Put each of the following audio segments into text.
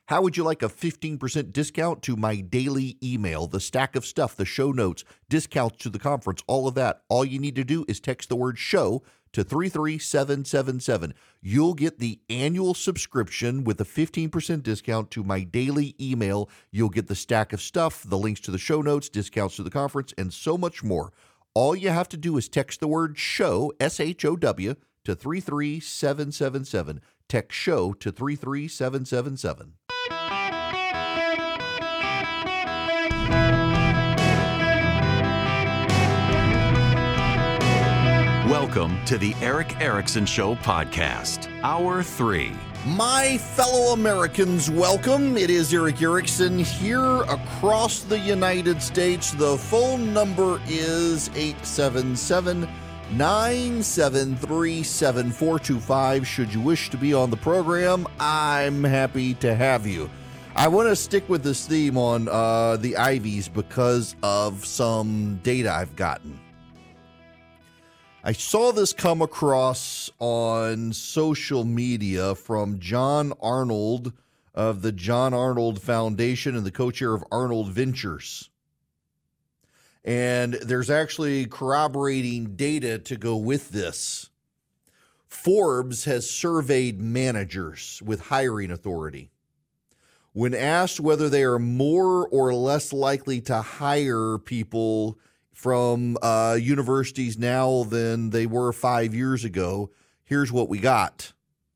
How would you like a 15% discount to my daily email, the stack of stuff, the show notes, discounts to the conference, all of that? All you need to do is text the word show to 33777. You'll get the annual subscription with a 15% discount to my daily email. You'll get the stack of stuff, the links to the show notes, discounts to the conference, and so much more. All you have to do is text the word show, SHOW, to 33777. Text show to 33777. Welcome to the Erick Erickson Show podcast, Hour 3. My fellow Americans, welcome. It is Erick Erickson here across the United States. The phone number is 877-973-7425. Should you wish to be on the program, I'm happy to have you. I want to stick with this theme on the Ivies because of some data I've gotten. I saw this come across on social media from John Arnold of the John Arnold Foundation and the co-chair of Arnold Ventures. And there's actually corroborating data to go with this. Forbes has surveyed managers with hiring authority. When asked whether they are more or less likely to hire people from universities now than they were 5 years ago, here's what we got.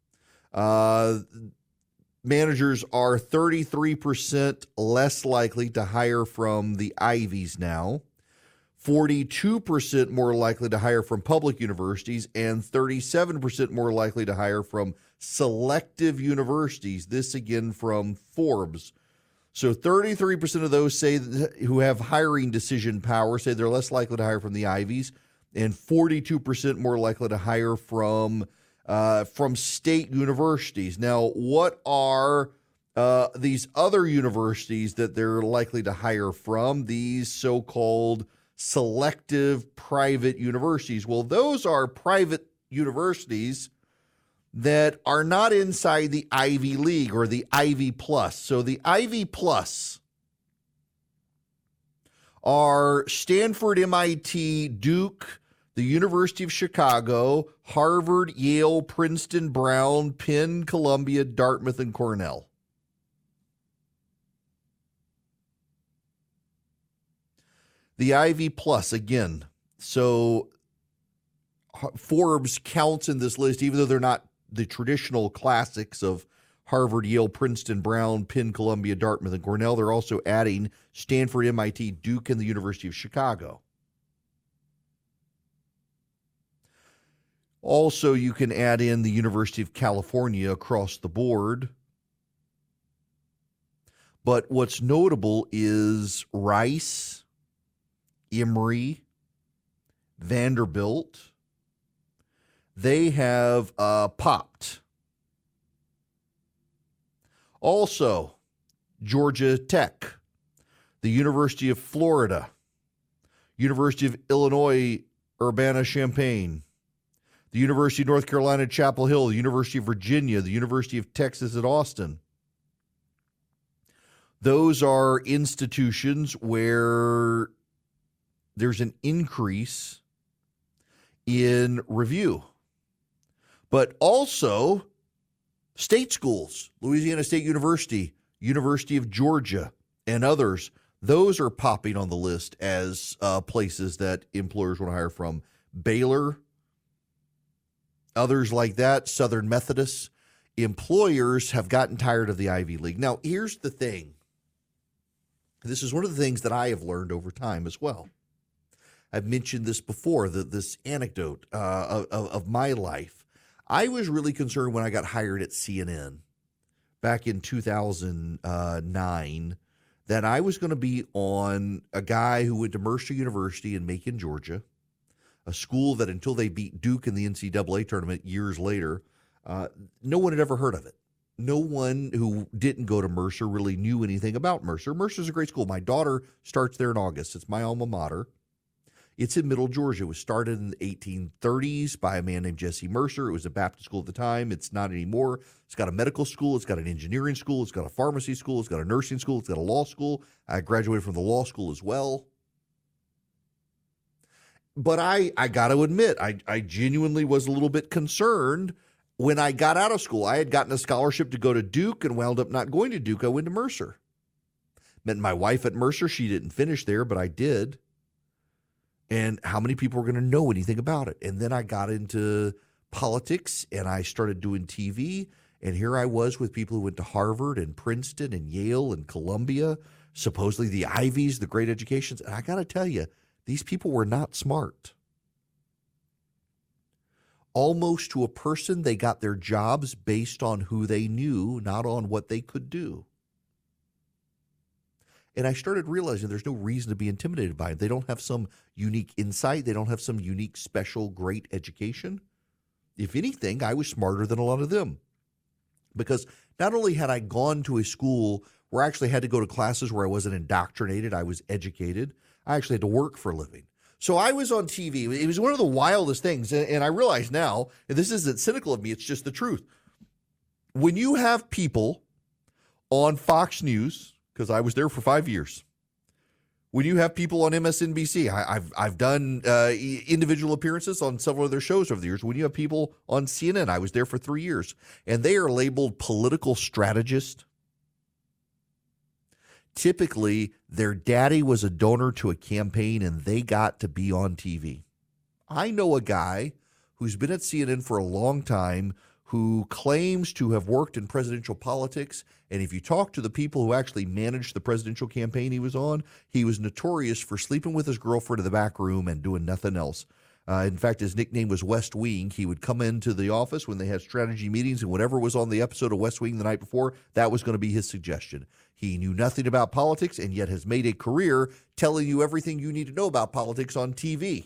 Managers are 33% less likely to hire from the Ivies now, 42% more likely to hire from public universities, and 37% more likely to hire from selective universities. This again from Forbes. So 33% of those who have hiring decision power say they're less likely to hire from the Ivies, and 42% more likely to hire from state universities. Now, what are these other universities that they're likely to hire from? These so-called selective private universities. Well, those are private universities that are not inside the Ivy League or the Ivy Plus. So the Ivy Plus are Stanford, MIT, Duke, the University of Chicago, Harvard, Yale, Princeton, Brown, Penn, Columbia, Dartmouth, and Cornell. The Ivy Plus, again, so Forbes counts in this list, even though they're not the traditional classics of Harvard, Yale, Princeton, Brown, Penn, Columbia, Dartmouth, and Cornell. They're also adding Stanford, MIT, Duke, and the University of Chicago. Also, you can add in the University of California across the board. But what's notable is Rice, Emory, Vanderbilt. They have popped. Also, Georgia Tech, the University of Florida, University of Illinois, Urbana-Champaign, the University of North Carolina, Chapel Hill, the University of Virginia, the University of Texas at Austin. Those are institutions where there's an increase in review. But also state schools, Louisiana State University, University of Georgia, and others, those are popping on the list as places that employers want to hire from. Baylor, others like that, Southern Methodist. Employers have gotten tired of the Ivy League. Now, here's the thing. This is one of the things that I have learned over time as well. I've mentioned this before, this anecdote of my life. I was really concerned when I got hired at CNN back in 2009 that I was going to be on a guy who went to Mercer University in Macon, Georgia, a school that until they beat Duke in the NCAA tournament years later, no one had ever heard of it. No one who didn't go to Mercer really knew anything about Mercer. Mercer's a great school. My daughter starts there in August. It's my alma mater. It's in Middle Georgia. It was started in the 1830s by a man named Jesse Mercer. It was a Baptist school at the time. It's not anymore. It's got a medical school. It's got an engineering school. It's got a pharmacy school. It's got a nursing school. It's got a law school. I graduated from the law school as well. But I got to admit, I genuinely was a little bit concerned when I got out of school. I had gotten a scholarship to go to Duke and wound up not going to Duke. I went to Mercer. Met my wife at Mercer. She didn't finish there, but I did. And how many people were going to know anything about it? And then I got into politics and I started doing TV. And here I was with people who went to Harvard and Princeton and Yale and Columbia, supposedly the Ivies, the great educations. And I got to tell you, these people were not smart. Almost to a person, they got their jobs based on who they knew, not on what they could do. And I started realizing there's no reason to be intimidated by them. They don't have some unique insight. They don't have some unique, special, great education. If anything, I was smarter than a lot of them. Because not only had I gone to a school where I actually had to go to classes where I wasn't indoctrinated, I was educated. I actually had to work for a living. So I was on TV. It was one of the wildest things. And I realize now, and this isn't cynical of me, it's just the truth. When you have people on Fox News, because I was there for 5 years, when you have people on MSNBC, I've done individual appearances on several of their shows over the years. When you have people on CNN, I was there for 3 years, and they are labeled political strategists. Typically, their daddy was a donor to a campaign, and they got to be on TV. I know a guy who's been at CNN for a long time who claims to have worked in presidential politics. And if you talk to the people who actually managed the presidential campaign he was on, he was notorious for sleeping with his girlfriend in the back room and doing nothing else. In fact, his nickname was West Wing. He would come into the office when they had strategy meetings, and whatever was on the episode of West Wing the night before, that was going to be his suggestion. He knew nothing about politics and yet has made a career telling you everything you need to know about politics on TV.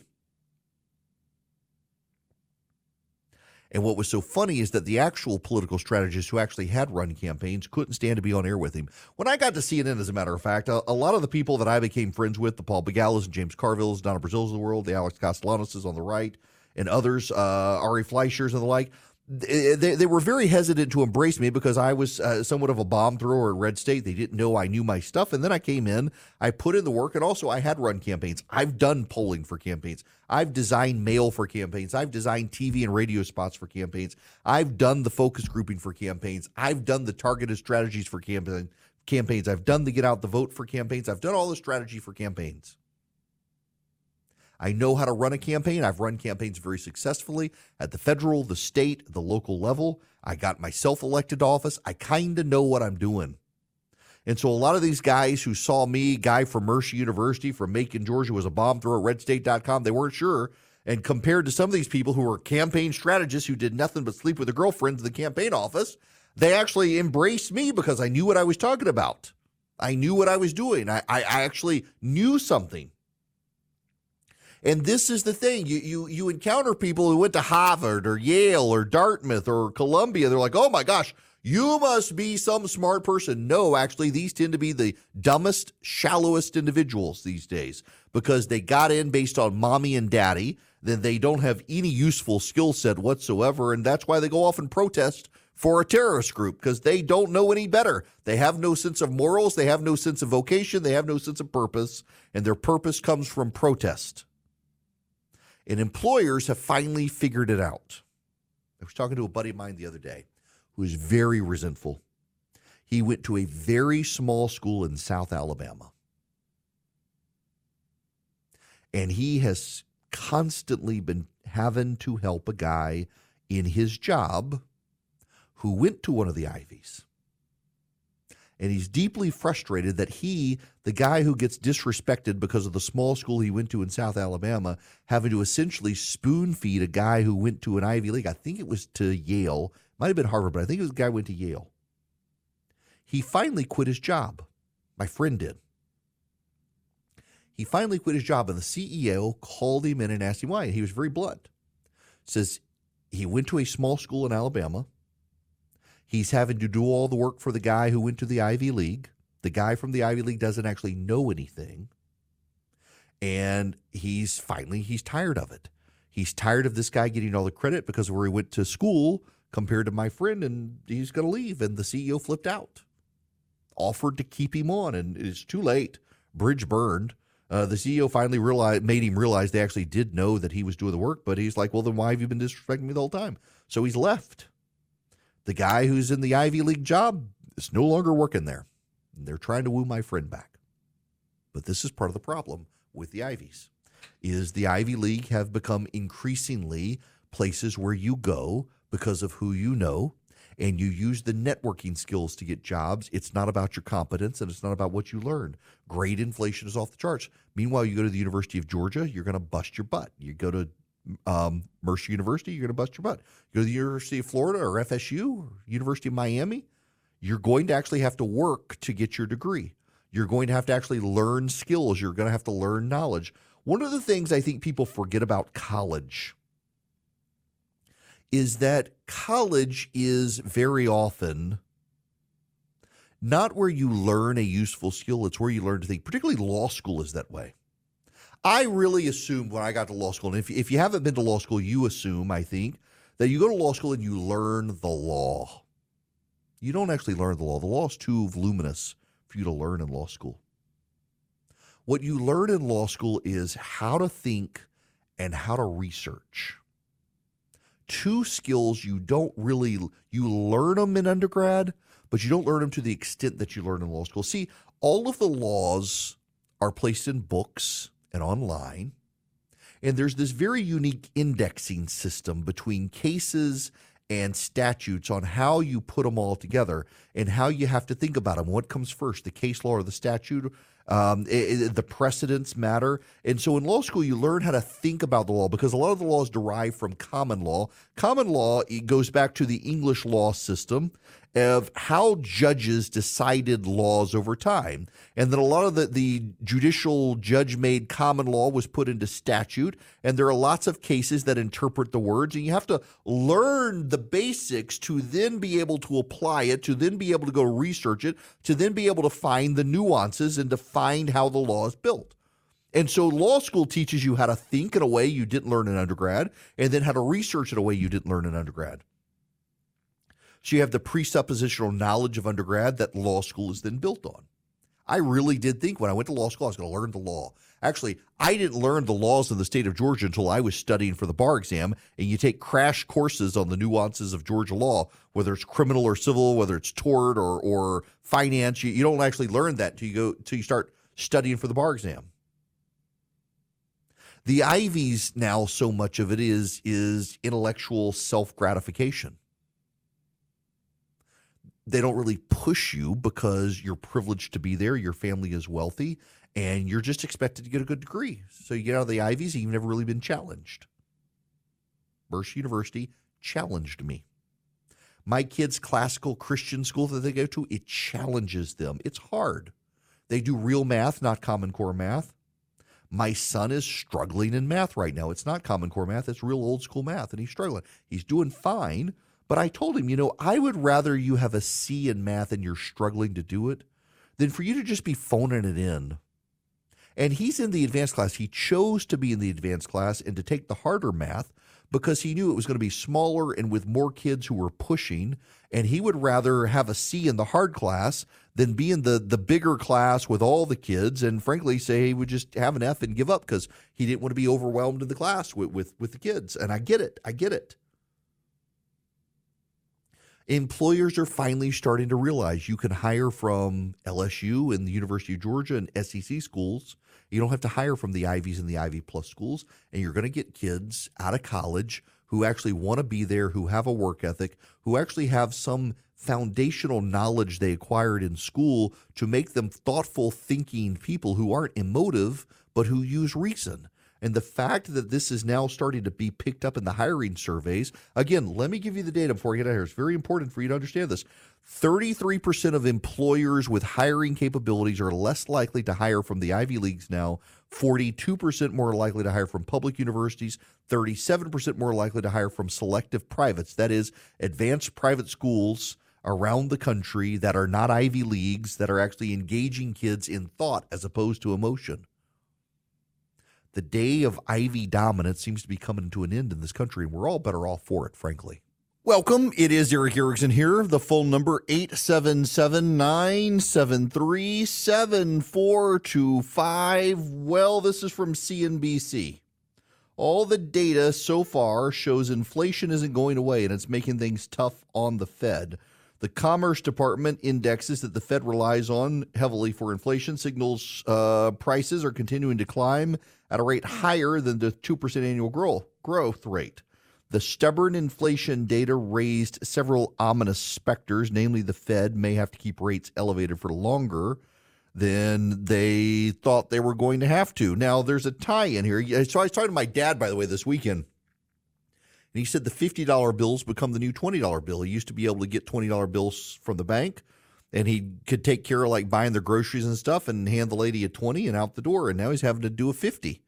And what was so funny is that the actual political strategists who actually had run campaigns couldn't stand to be on air with him. When I got to CNN, as a matter of fact, a lot of the people that I became friends with, the Paul Begalas and James Carvilles, Donna Brazils of the world, the Alex Castellanos on the right, and others, Ari Fleischers and the like, they were very hesitant to embrace me because I was somewhat of a bomb thrower at Red State. They didn't know I knew my stuff. And then I came in, I put in the work, and also I had run campaigns. I've done polling for campaigns. I've designed mail for campaigns. I've designed TV and radio spots for campaigns. I've done the focus grouping for campaigns. I've done the targeted strategies for campaigns. I've done the get out the vote for campaigns. I've done all the strategy for campaigns. I know how to run a campaign. I've run campaigns very successfully at the federal, the state, the local level. I got myself elected to office. I kind of know what I'm doing. And so a lot of these guys who saw me, guy from Mercer University, from Macon, Georgia, was a bomb thrower at redstate.com, they weren't sure. And compared to some of these people who were campaign strategists who did nothing but sleep with their girlfriends in the campaign office, they actually embraced me because I knew what I was talking about. I knew what I was doing. I actually knew something. And this is the thing. You encounter people who went to Harvard or Yale or Dartmouth or Columbia. They're like, oh, my gosh, you must be some smart person. No, actually, these tend to be the dumbest, shallowest individuals these days because they got in based on mommy and daddy. Then they don't have any useful skill set whatsoever. And that's why they go off and protest for a terrorist group because they don't know any better. They have no sense of morals. They have no sense of vocation. They have no sense of purpose. And their purpose comes from protest. And employers have finally figured it out. I was talking to a buddy of mine the other day who was very resentful. He went to a very small school in South Alabama. And he has constantly been having to help a guy in his job who went to one of the Ivies. And he's deeply frustrated that he, the guy who gets disrespected because of the small school he went to in South Alabama, having to essentially spoon feed a guy who went to an Ivy League. I think it was to Yale. Might have been Harvard, but I think it was a guy who went to Yale. He finally quit his job. My friend did. He finally quit his job, and the CEO called him in and asked him why. And he was very blunt. Says he went to a small school in Alabama. He's having to do all the work for the guy who went to the Ivy League. The guy from the Ivy League doesn't actually know anything. And he's tired of it. He's tired of this guy getting all the credit because of where he went to school compared to my friend, and he's going to leave. And the CEO flipped out, offered to keep him on, and it's too late. Bridge burned. The CEO finally made him realize they actually did know that he was doing the work, but he's like, well, then why have you been disrespecting me the whole time? So he's left. The guy who's in the Ivy League job is no longer working there. They're trying to woo my friend back. But this is part of the problem with the Ivies, is the Ivy League have become increasingly places where you go because of who you know, and you use the networking skills to get jobs. It's not about your competence, and it's not about what you learn. Grade inflation is off the charts. Meanwhile, you go to the University of Georgia, you're going to bust your butt. You go to Mercer University, you're going to bust your butt. You go to the University of Florida or FSU or University of Miami, you're going to actually have to work to get your degree. You're going to have to actually learn skills. You're going to have to learn knowledge. One of the things I think people forget about college is that college is very often not where you learn a useful skill. It's where you learn to think. Particularly law school is that way. I really assumed when I got to law school, and if you haven't been to law school, you assume, I think, that you go to law school and you learn the law. You don't actually learn the law. The law is too voluminous for you to learn in law school. What you learn in law school is how to think and how to research. Two skills you learn them in undergrad, but you don't learn them to the extent that you learn in law school. See, all of the laws are placed in books and online, and there's this very unique indexing system between cases and statutes on how you put them all together and how you have to think about them. What comes first, the case law or the statute? The precedents matter. And so in law school, you learn how to think about the law because a lot of the laws derive from common law. Common law, it goes back to the English law system of how judges decided laws over time. And then a lot of the judicial judge-made common law was put into statute, and there are lots of cases that interpret the words, and you have to learn the basics to then be able to apply it, to then be able to go research it, to then be able to find the nuances and to find how the law is built. And so law school teaches you how to think in a way you didn't learn in undergrad, and then how to research in a way you didn't learn in undergrad. So you have the presuppositional knowledge of undergrad that law school is then built on. I really did think when I went to law school I was going to learn the law. Actually, I didn't learn the laws of the state of Georgia until I was studying for the bar exam, and you take crash courses on the nuances of Georgia law, whether it's criminal or civil, whether it's tort or finance. You don't actually learn that till you start studying for the bar exam. The Ivies now, so much of it is intellectual self-gratification. They don't really push you because you're privileged to be there, your family is wealthy, and you're just expected to get a good degree. So you get out of the Ivies, and you've never really been challenged. Mercer University challenged me. My kids' classical Christian school that they go to, it challenges them. It's hard. They do real math, not Common Core math. My son is struggling in math right now. It's not Common Core math. It's real old school math, and he's struggling. He's doing fine. But I told him, I would rather you have a C in math and you're struggling to do it than for you to just be phoning it in. And he's in the advanced class. He chose to be in the advanced class and to take the harder math because he knew it was going to be smaller and with more kids who were pushing. And he would rather have a C in the hard class than be in the bigger class with all the kids. And frankly, say he would just have an F and give up because he didn't want to be overwhelmed in the class with the kids. And I get it. Employers are finally starting to realize you can hire from LSU and the University of Georgia and SEC schools. You don't have to hire from the Ivies and the Ivy Plus schools, and you're going to get kids out of college who actually want to be there, who have a work ethic, who actually have some foundational knowledge they acquired in school to make them thoughtful, thinking people who aren't emotive, but who use reason. And the fact that this is now starting to be picked up in the hiring surveys, again, let me give you the data before I get out here. It's very important for you to understand this. 33% of employers with hiring capabilities are less likely to hire from the Ivy Leagues now, 42% more likely to hire from public universities, 37% more likely to hire from selective privates, that is, advanced private schools around the country that are not Ivy Leagues, that are actually engaging kids in thought as opposed to emotion. The day of Ivy dominance seems to be coming to an end in this country, and we're all better off for it, frankly. Welcome. It is Erick Erickson here. The phone number 877-973-7425. Well, this is from CNBC. All the data so far shows inflation isn't going away, and it's making things tough on the Fed. The Commerce Department indexes that the Fed relies on heavily for inflation signals prices are continuing to climb at a rate higher than the 2% annual growth rate. The stubborn inflation data raised several ominous specters, namely the Fed may have to keep rates elevated for longer than they thought they were going to have to. Now, there's a tie-in here. So I was talking to my dad, by the way, this weekend, and he said the $50 bills become the new $20 bill. He used to be able to get $20 bills from the bank, and he could take care of like buying their groceries and stuff and hand the lady a 20 and out the door, and now he's having to do a 50.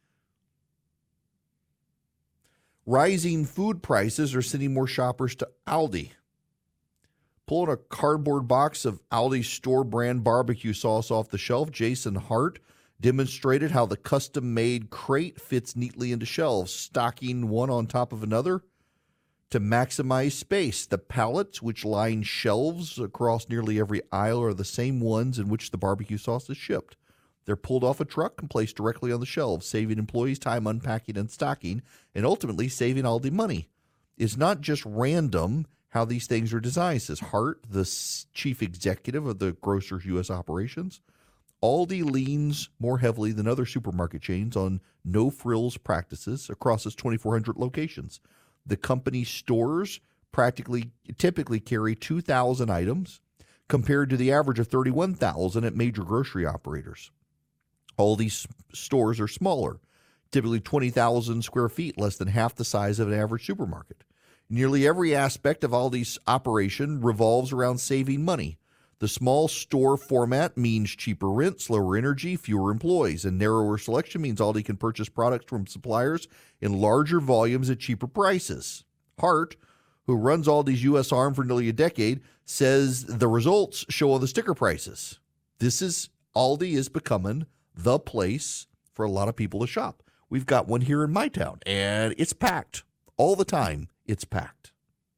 Rising food prices are sending more shoppers to Aldi. Pulling a cardboard box of Aldi's store brand barbecue sauce off the shelf, Jason Hart demonstrated how the custom-made crate fits neatly into shelves, stocking one on top of another to maximize space. The pallets, which line shelves across nearly every aisle, are the same ones in which the barbecue sauce is shipped. They're pulled off a truck and placed directly on the shelves, saving employees time unpacking and stocking, and ultimately saving Aldi money. It's not just random how these things are designed, says Hart, the chief executive of the grocer's U.S. operations. Aldi leans more heavily than other supermarket chains on no-frills practices across its 2,400 locations. The company's stores typically carry 2,000 items compared to the average of 31,000 at major grocery operators. All these stores are smaller, typically 20,000 square feet, less than half the size of an average supermarket. Nearly every aspect of Aldi's operation revolves around saving money. The small store format means cheaper rent, slower energy, fewer employees, and narrower selection means Aldi can purchase products from suppliers in larger volumes at cheaper prices. Hart, who runs Aldi's U.S. arm for nearly a decade, says the results show on the sticker prices. Aldi is becoming the place for a lot of people to shop. We've got one here in my town, and it's packed. All the time, it's packed.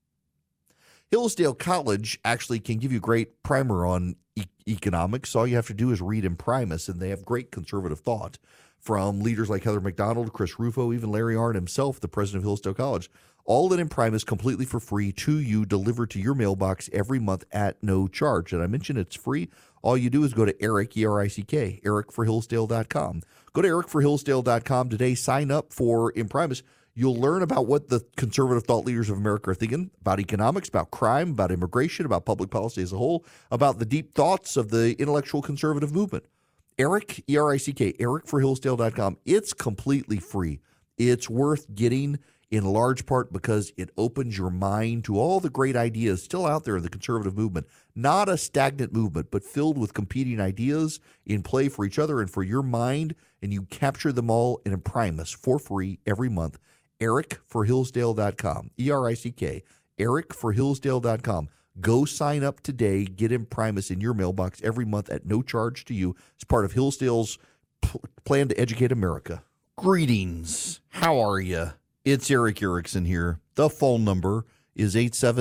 Hillsdale College actually can give you a great primer on economics. All you have to do is read Imprimis, and they have great conservative thought from leaders like Heather McDonald, Chris Rufo, even Larry Arnn himself, the president of Hillsdale College. All in Imprimis completely for free to you, delivered to your mailbox every month at no charge. And I mentioned it's free. All you do is go to Erick, E-R-I-C-K, erickforhillsdale.com. Go to erickforhillsdale.com today. Sign up for Imprimis. You'll learn about what the conservative thought leaders of America are thinking about economics, about crime, about immigration, about public policy as a whole, about the deep thoughts of the intellectual conservative movement. Erick, E-R-I-C-K, erickforhillsdale.com. It's completely free. It's worth getting in large part because it opens your mind to all the great ideas still out there in the conservative movement. Not a stagnant movement, but filled with competing ideas in play for each other and for your mind, and you capture them all in Imprimis for free every month. erickforhillsdale.com, E-R-I-C-K, erickforhillsdale.com. Go sign up today. Get Imprimis in your mailbox every month at no charge to you. It's part of Hillsdale's plan to educate America. Greetings. How are you? It's Erick Erickson here. The phone number is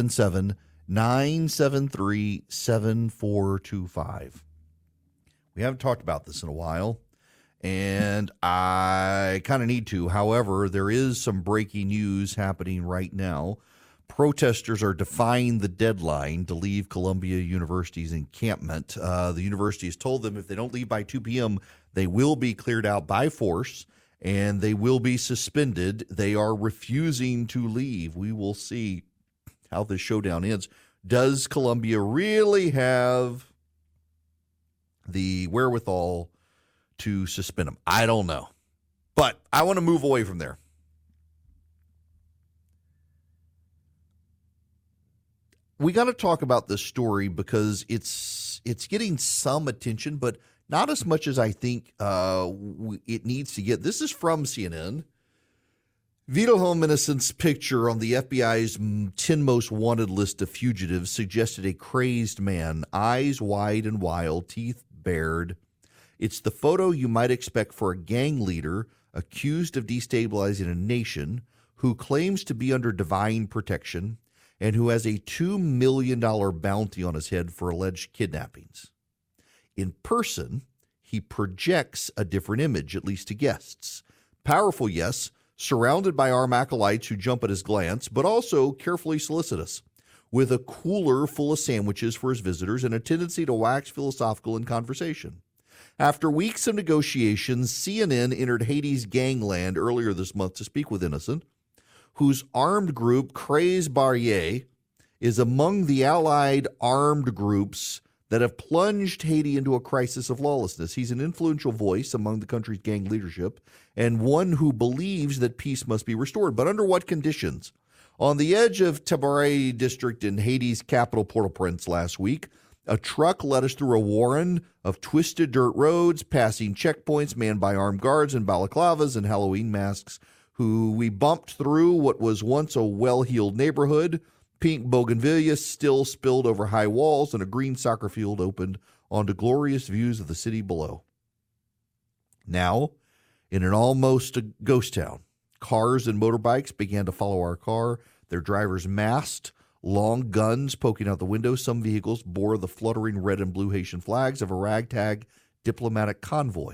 877-973-7425. We haven't talked about this in a while, and I kind of need to. However, there is some breaking news happening right now. Protesters are defying the deadline to leave Columbia University's encampment. The university has told them if they don't leave by 2 p.m., they will be cleared out by force, and they will be suspended. They are refusing to leave. We will see how this showdown ends. Does Columbia really have the wherewithal to suspend them? I don't know. But I want to move away from there. We got to talk about this story because it's getting some attention, but not as much as I think it needs to get. This is from CNN. Wilhelm Innocent's picture on the FBI's 10 most wanted list of fugitives suggested a crazed man, eyes wide and wild, teeth bared, It's the photo you might expect for a gang leader accused of destabilizing a nation who claims to be under divine protection and who has a $2 million bounty on his head for alleged kidnappings. In person, he projects a different image, at least to guests. Powerful, yes, surrounded by armed acolytes who jump at his glance, but also carefully solicitous, with a cooler full of sandwiches for his visitors and a tendency to wax philosophical in conversation. After weeks of negotiations, CNN entered Haiti's gangland earlier this month to speak with Innocent, whose armed group, Crez Barrier, is among the allied armed groups that have plunged Haiti into a crisis of lawlessness. He's an influential voice among the country's gang leadership and one who believes that peace must be restored. But under what conditions? On the edge of Tabaret district in Haiti's capital, Port-au-Prince, last week, a truck led us through a warren of twisted dirt roads, passing checkpoints manned by armed guards in balaclavas and Halloween masks, who we bumped through what was once a well-heeled neighborhood. Pink bougainvillea still spilled over high walls, and a green soccer field opened onto glorious views of the city below. Now, in an almost ghost town, cars and motorbikes began to follow our car, their drivers masked, long guns poking out the windows. Some vehicles bore the fluttering red and blue Haitian flags of a ragtag diplomatic convoy.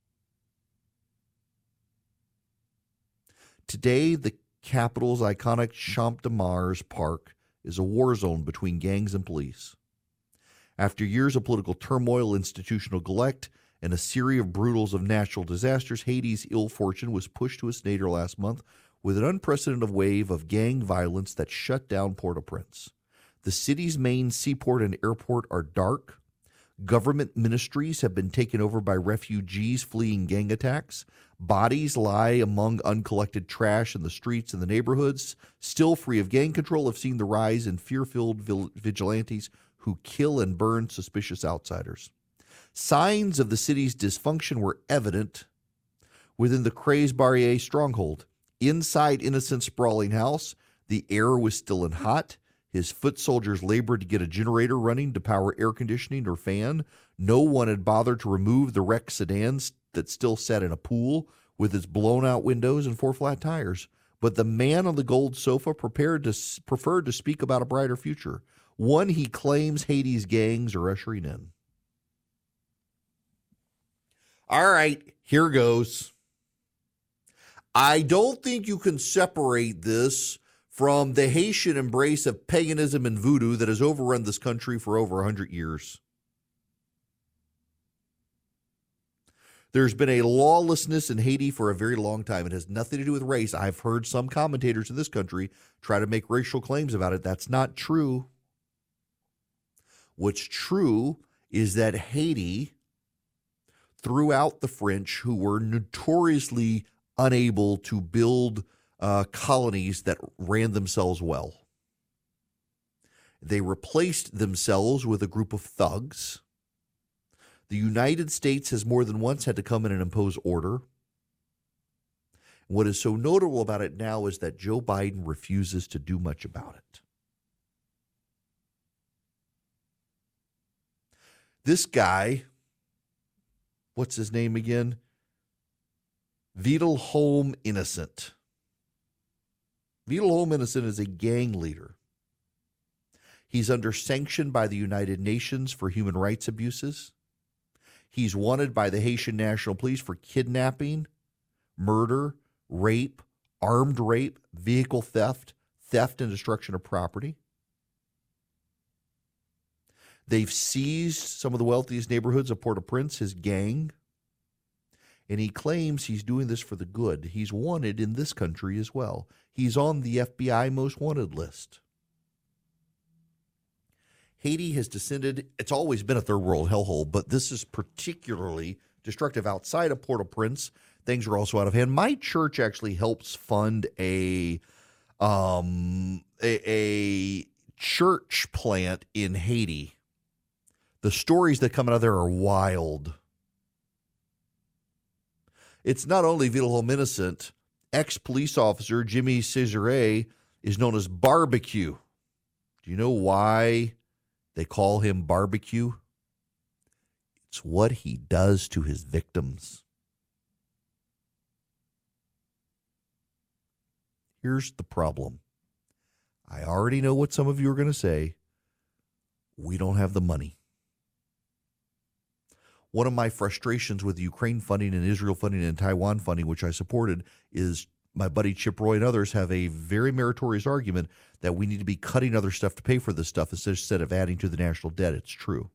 Today, the capital's iconic Champ de Mars Park is a war zone between gangs and police. After years of political turmoil, institutional neglect, and a series of brutals of natural disasters, Haiti's ill fortune was pushed to its nadir last month with an unprecedented wave of gang violence that shut down Port-au-Prince. The city's main seaport and airport are dark. Government ministries have been taken over by refugees fleeing gang attacks. Bodies lie among uncollected trash in the streets and the neighborhoods. Still free of gang control, have seen the rise in fear-filled vigilantes who kill and burn suspicious outsiders. Signs of the city's dysfunction were evident within the Crez Barrier stronghold. Inside Innocent's sprawling house, the air was still and hot. His foot soldiers labored to get a generator running to power air conditioning or fan. No one had bothered to remove the wrecked sedans that still sat in a pool with its blown-out windows and 4 flat tires. But the man on the gold sofa preferred to speak about a brighter future, one he claims Haiti's gangs are ushering in. All right, here goes. I don't think you can separate this from the Haitian embrace of paganism and voodoo that has overrun this country for over 100 years. There's been a lawlessness in Haiti for a very long time. It has nothing to do with race. I've heard some commentators in this country try to make racial claims about it. That's not true. What's true is that Haiti threw out the French, who were notoriously unable to build colonies that ran themselves well. They replaced themselves with a group of thugs. The United States has more than once had to come in and impose order. What is so notable about it now is that Joe Biden refuses to do much about it. This guy, what's his name again? Vidal Innocent. Vidal Innocent is a gang leader. He's under sanction by the United Nations for human rights abuses. He's wanted by the Haitian National Police for kidnapping, murder, rape, armed rape, vehicle theft, theft and destruction of property. They've seized some of the wealthiest neighborhoods of Port-au-Prince, his gang, and he claims he's doing this for the good. He's wanted in this country as well. He's on the FBI most wanted list. Haiti has descended, it's always been a third world hellhole, but this is particularly destructive outside of Port-au-Prince. Things are also out of hand. My church actually helps fund a church plant in Haiti. The stories that come out of there are wild. It's not only Vidal Innocent. Ex-police officer Jimmy Cesare is known as Barbecue. Do you know why they call him Barbecue? It's It's what he does to his victims. Here's the problem. I already know what some of you are going to say. We don't have the money. One of my frustrations with Ukraine funding and Israel funding and Taiwan funding, which I supported, is my buddy Chip Roy and others have a very meritorious argument that we need to be cutting other stuff to pay for this stuff instead of adding to the national debt. It's true.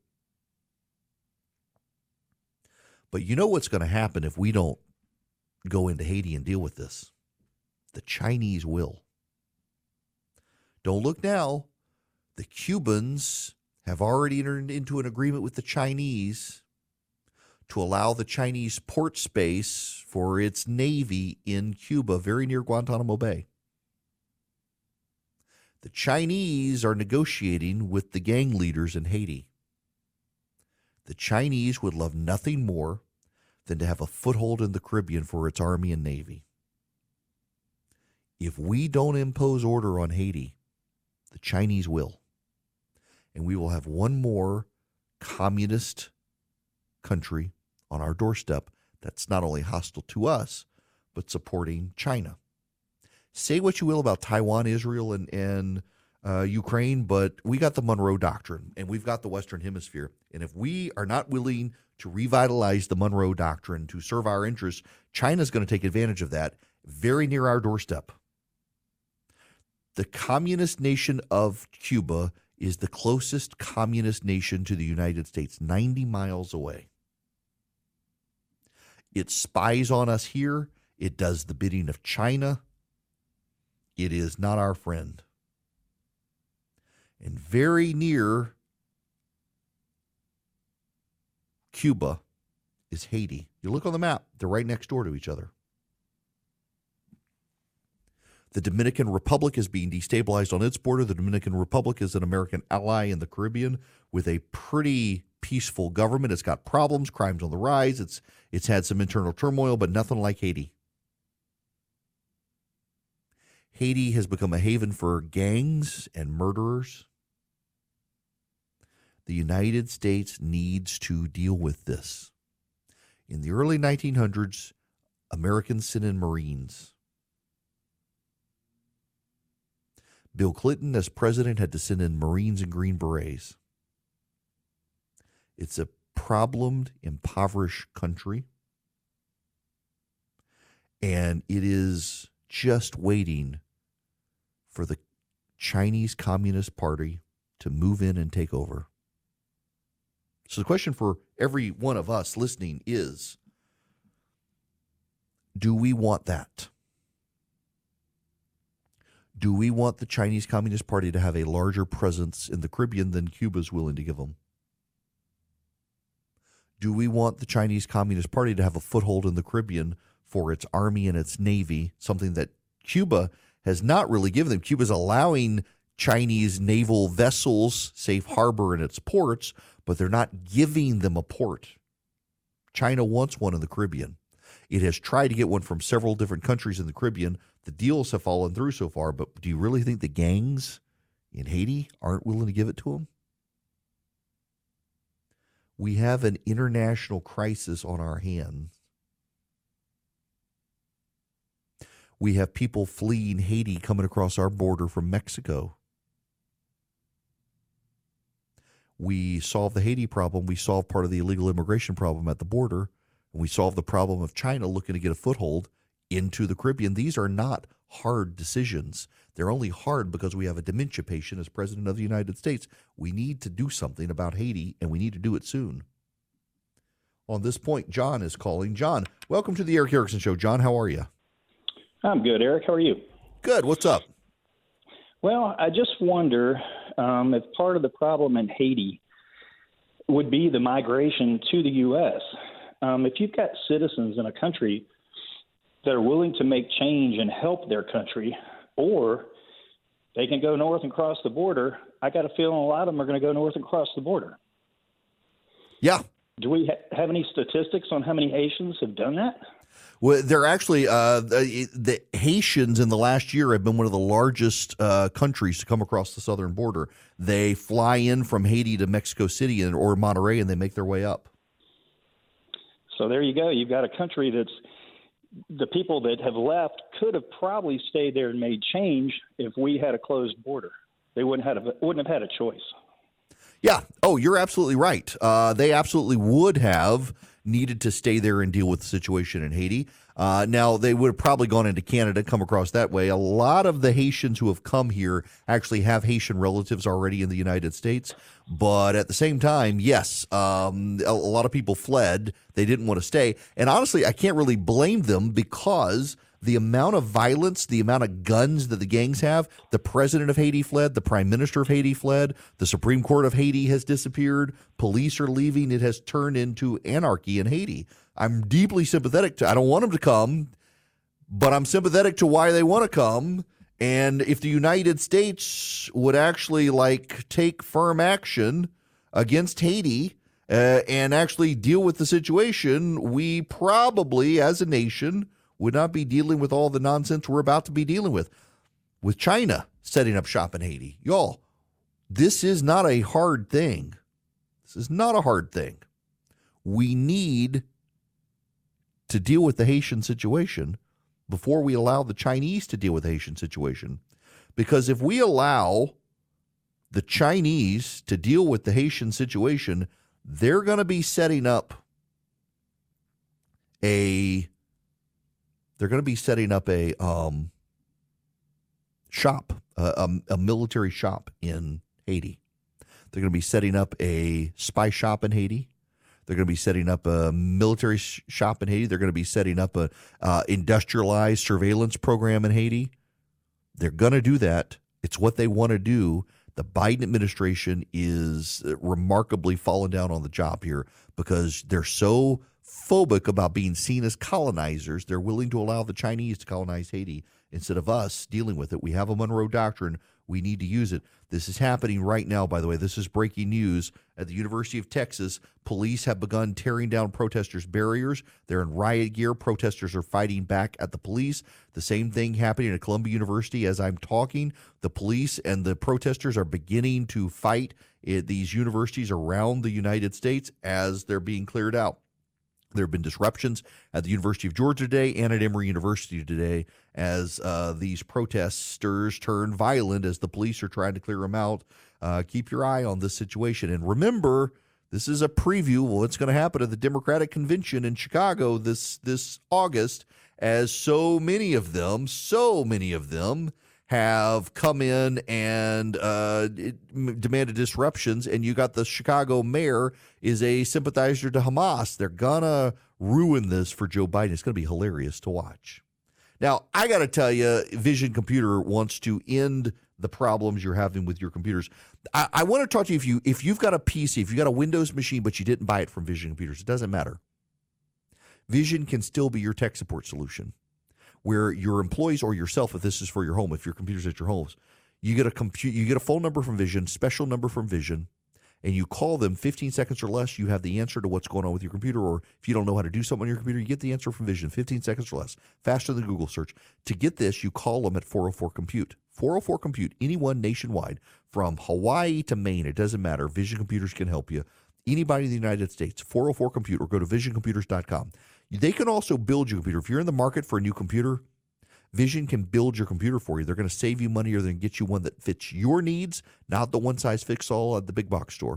But you know what's going to happen if we don't go into Haiti and deal with this? The Chinese will. Don't look now. The Cubans have already entered into an agreement with the Chinese to allow the Chinese port space for its navy in Cuba, very near Guantanamo Bay. The Chinese are negotiating with the gang leaders in Haiti. The Chinese would love nothing more than to have a foothold in the Caribbean for its army and navy. If we don't impose order on Haiti, the Chinese will. And we will have one more communist country on our doorstep that's not only hostile to us, but supporting China. Say what you will about Taiwan, Israel, and Ukraine, but we got the Monroe Doctrine, and we've got the Western Hemisphere. And if we are not willing to revitalize the Monroe Doctrine to serve our interests, China's going to take advantage of that very near our doorstep. The communist nation of Cuba is the closest communist nation to the United States, 90 miles away. It spies on us here. It does the bidding of China. It is not our friend. And very near Cuba is Haiti. You look on the map, they're right next door to each other. The Dominican Republic is being destabilized on its border. The Dominican Republic is an American ally in the Caribbean with a pretty peaceful government. It's got problems, crimes on the rise. It's had some internal turmoil, but nothing like Haiti. Haiti has become a haven for gangs and murderers. The United States needs to deal with this. In the early 1900s, Americans sent in Marines. Bill Clinton, as president, had to send in Marines and Green Berets. It's a problemed, impoverished country, and it is just waiting for the Chinese Communist Party to move in and take over. So the question for every one of us listening is, do we want that? Do we want the Chinese Communist Party to have a larger presence in the Caribbean than Cuba is willing to give them? Do we want the Chinese Communist Party to have a foothold in the Caribbean for its army and its navy, something that Cuba has not really given them? Cuba's allowing Chinese naval vessels safe harbor in its ports, but they're not giving them a port. China wants one in the Caribbean. It has tried to get one from several different countries in the Caribbean. The deals have fallen through so far, but do you really think the gangs in Haiti aren't willing to give it to them? We have an international crisis on our hands. We have people fleeing Haiti coming across our border from Mexico. We solved the Haiti problem. We solved part of the illegal immigration problem at the border. And we solved the problem of China looking to get a foothold into the Caribbean. These are not hard decisions. They're only hard because we have a dementia patient as president of the United States. We need to do something about Haiti, and we need to do it soon. On this point, John is calling. John, welcome to the Eric Erickson Show. John, how are you? I'm good, Eric. How are you? Good. What's up? Well, I just wonder if part of the problem in Haiti would be the migration to the U.S. If you've got citizens in a country that are willing to make change and help their country, or they can go north and cross the border, I got a feeling a lot of them are going to go north and cross the border. Yeah. Do we have any statistics on how many Haitians have done that? Well, they're actually the Haitians in the last year have been one of the largest countries to come across the southern border. They fly in from Haiti to Mexico City or Monterrey, and they make their way up. So there you go. You've got a country that's the people that have left could have probably stayed there and made change if we had a closed border. They wouldn't have had a choice. Yeah. Oh, you're absolutely right. They absolutely would have needed to stay there and deal with the situation in Haiti. Now, they would have probably gone into Canada, come across that way. A lot of the Haitians who have come here actually have Haitian relatives already in the United States. But at the same time, yes, a lot of people fled. They didn't want to stay. And honestly, I can't really blame them because the amount of violence, the amount of guns that the gangs have, the president of Haiti fled, the prime minister of Haiti fled, the Supreme Court of Haiti has disappeared, police are leaving. It has turned into anarchy in Haiti. I'm deeply sympathetic to, I don't want them to come, but I'm sympathetic to why they want to come. And if the United States would actually take firm action against Haiti and actually deal with the situation, we probably as a nation would not be dealing with all the nonsense we're about to be dealing with China setting up shop in Haiti. Y'all, this is not a hard thing. This is not a hard thing. We need to deal with the Haitian situation before we allow the Chinese to deal with the Haitian situation. Because if we allow the Chinese to deal with the Haitian situation, they're going to be setting up a shop, a military shop in Haiti. They're going to be setting up a spy shop in Haiti. They're going to be setting up a military shop in Haiti. They're going to be setting up a industrialized surveillance program in Haiti. They're going to do that. It's what they want to do. The Biden administration is remarkably fallen down on the job here because they're so phobic about being seen as colonizers. They're willing to allow the Chinese to colonize Haiti instead of us dealing with it. We have a Monroe Doctrine. We need to use it. This is happening right now, by the way. This is breaking news. At the University of Texas, police have begun tearing down protesters' barriers. They're in riot gear. Protesters are fighting back at the police. The same thing happening at Columbia University as I'm talking. The police and the protesters are beginning to fight at these universities around the United States as they're being cleared out. There have been disruptions at the University of Georgia today and at Emory University today as these protesters turn violent as the police are trying to clear them out. Keep your eye on this situation. And remember, this is a preview of what's going to happen at the Democratic Convention in Chicago this August, as so many of them have come in and demanded disruptions, and you got the Chicago mayor is a sympathizer to Hamas. They're going to ruin this for Joe Biden. It's going to be hilarious to watch. Now, I got to tell you, Vision Computer wants to end the problems you're having with your computers. I want to talk to you if you've got a PC, if you've got a Windows machine, but you didn't buy it from Vision Computers, it doesn't matter. Vision can still be your tech support solution, where your employees or yourself, if this is for your home, if your computer's at your homes, you get a phone number from Vision, special number from Vision, and you call them 15 seconds or less. You have the answer to what's going on with your computer, or if you don't know how to do something on your computer, you get the answer from Vision, 15 seconds or less, faster than Google search. To get this, you call them at 404-COMPUTE. 404-COMPUTE, anyone nationwide, from Hawaii to Maine, it doesn't matter. Vision Computers can help you. Anybody in the United States, 404-COMPUTE, or go to visioncomputers.com. They can also build your computer. If you're in the market for a new computer, Vision can build your computer for you. They're going to save you money, or they're going to get you one that fits your needs, not the one-size-fits-all at the big box store.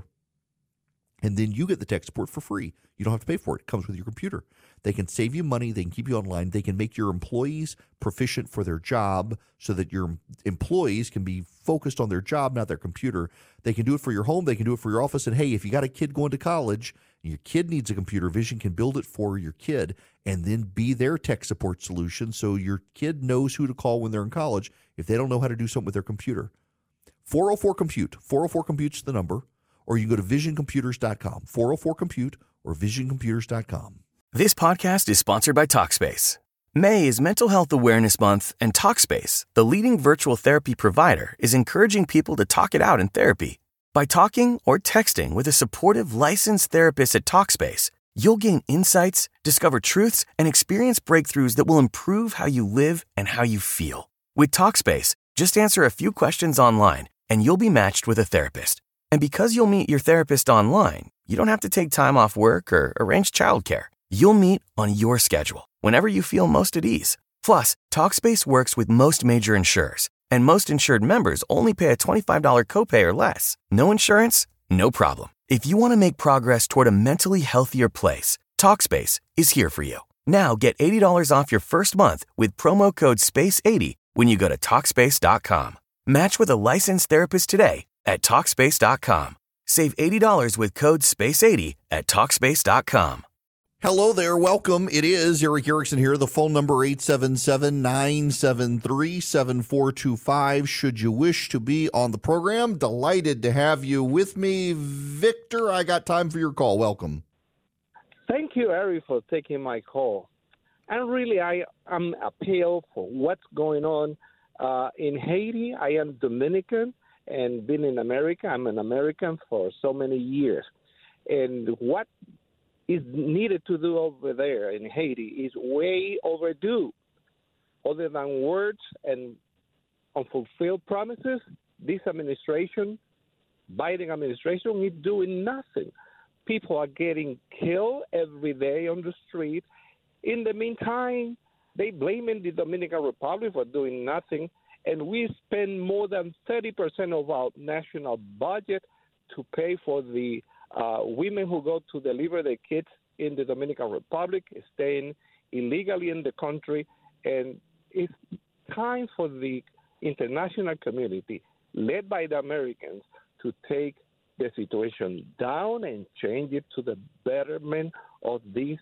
And then you get the tech support for free. You don't have to pay for it. It comes with your computer. They can save you money. They can keep you online. They can make your employees proficient for their job so that your employees can be focused on their job, not their computer. They can do it for your home. They can do it for your office. And, hey, if you got a kid going to college and your kid needs a computer, Vision can build it for your kid and then be their tech support solution so your kid knows who to call when they're in college if they don't know how to do something with their computer. 404-COMPUTE. 404-COMPUTE's the number. Or you can go to visioncomputers.com, 404-COMPUTE or visioncomputers.com. This podcast is sponsored by Talkspace. May is Mental Health Awareness Month, and Talkspace, the leading virtual therapy provider, is encouraging people to talk it out in therapy. By talking or texting with a supportive licensed therapist at Talkspace, you'll gain insights, discover truths, and experience breakthroughs that will improve how you live and how you feel. With Talkspace, just answer a few questions online, and you'll be matched with a therapist. And because you'll meet your therapist online, you don't have to take time off work or arrange childcare. You'll meet on your schedule, whenever you feel most at ease. Plus, Talkspace works with most major insurers, and most insured members only pay a $25 copay or less. No insurance? No problem. If you want to make progress toward a mentally healthier place, Talkspace is here for you. Now get $80 off your first month with promo code SPACE80 when you go to Talkspace.com. Match with a licensed therapist today at Talkspace.com. Save $80 with code SPACE80 at Talkspace.com. Hello there. Welcome. It is Eric Erickson here. The phone number 877-973-7425. Should you wish to be on the program, delighted to have you with me. Victor, I got time for your call. Welcome. Thank you, Eric, for taking my call. And really, I'm appeal for what's going on in Haiti. I am Dominican and been in America. I'm an American for so many years. And what is needed to do over there in Haiti is way overdue. Other than words and unfulfilled promises, this administration, Biden administration, is doing nothing. People are getting killed every day on the street. In the meantime, they blaming the Dominican Republic for doing nothing, and we spend more than 30% of our national budget to pay for the women who go to deliver their kids in the Dominican Republic, staying illegally in the country. And it's time for the international community, led by the Americans, to take the situation down and change it to the betterment of this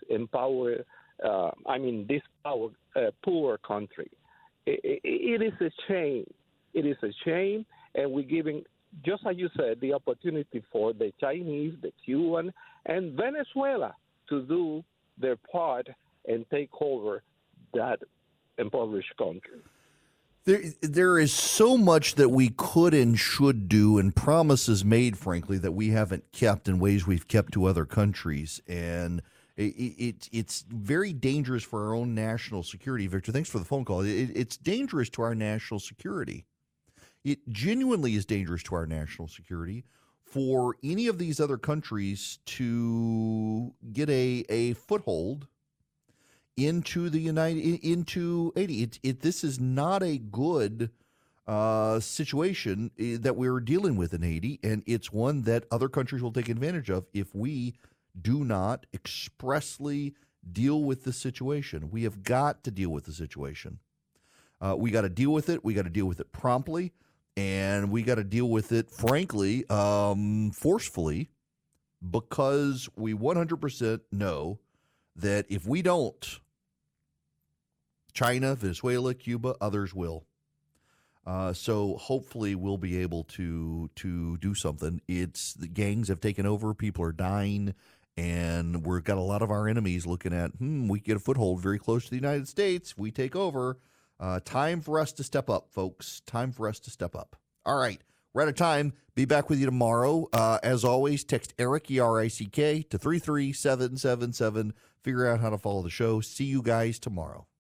poor country. It is a shame. It is a shame, and we're giving, just like you said, the opportunity for the Chinese, the Cuban, and Venezuela to do their part and take over that impoverished country. There is so much that we could and should do, and promises made, frankly, that we haven't kept in ways we've kept to other countries. And it's very dangerous for our own national security. Victor, thanks for the phone call. It's dangerous to our national security. It genuinely is dangerous to our national security for any of these other countries to get a foothold into Haiti. This is not a good situation that we're dealing with in Haiti, and it's one that other countries will take advantage of if we do not expressly deal with the situation. We have got to deal with the situation. We got to deal with it. We got to deal with it promptly, and we got to deal with it, frankly, forcefully, because we 100% know that if we don't, China, Venezuela, Cuba, others will. So hopefully we'll be able to do something. The gangs have taken over. People are dying. And we've got a lot of our enemies looking at, we get a foothold very close to the United States. We take over. Time for us to step up, folks. Time for us to step up. All right. We're out of time. Be back with you tomorrow. As always, text Eric, E-R-I-C-K, to 33777. Figure out how to follow the show. See you guys tomorrow.